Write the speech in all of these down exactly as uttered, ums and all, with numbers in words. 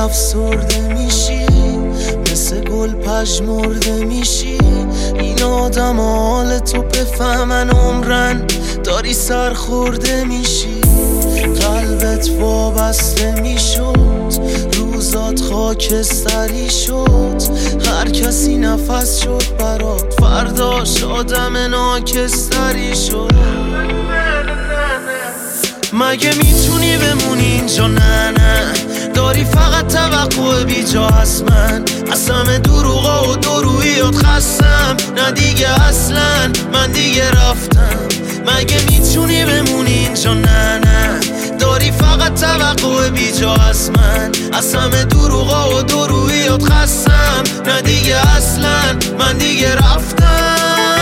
افسرده میشی، مثل گل پژمرده میشی. این آدم حال تو بفهمن عمرن داری سرخورده میشی. قلبت وابسته میشد، روزات خاکستری شد. هر کسی نفس شد برات، فرداش آدم ناکستری شد. مگه میتونی بمونی اینجا؟ نه نه، داری فقط توقع بیجا از من. از همه دروغا و درویات خستم. نه دیگه اصلا من دیگه رفتم. مگه میتونی بمونی اینجا؟ نه نه، داری فقط توقع بیجا از من. از همه دروغا و درویات خستم. نه دیگه اصلا من دیگه رفتم.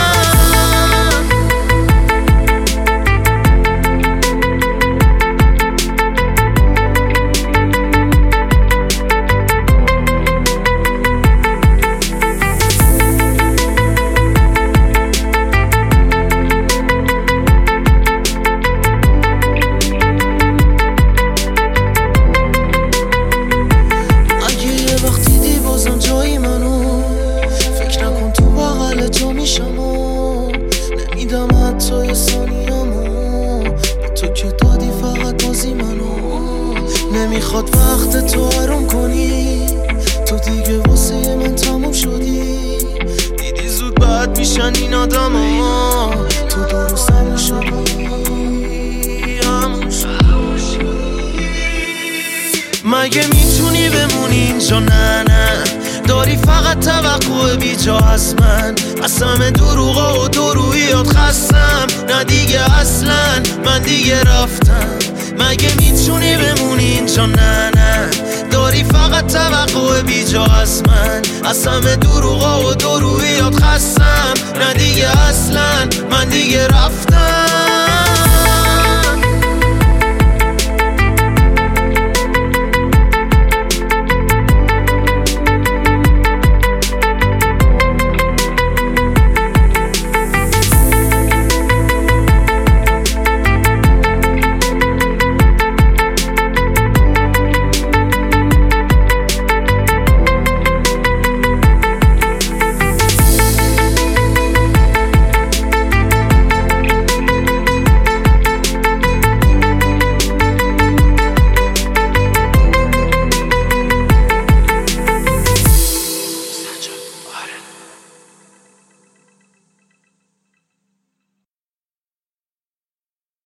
نمیدم حتی یه ثانیه‌مو به تو که دادی فقط بازی منو. نمیخواد وقت تو آروم کنی، تو دیگه واسه من تموم شدی. دیدی زود بد میشن این آدم ها، تو درست همون شدی، همون شدی. مگه میتونی بمونی اینجا؟ نه نه، داری فقط توقع بیجا از من. از همه دروغا و درویات خستم. نه دیگه اصلا من دیگه رفتم. مگه میتونی بمونی اینجا؟ نه نه، داری فقط توقع بیجا از من. از همه دروغا و درویات خستم. نه دیگه اصلا من دیگه رفتم.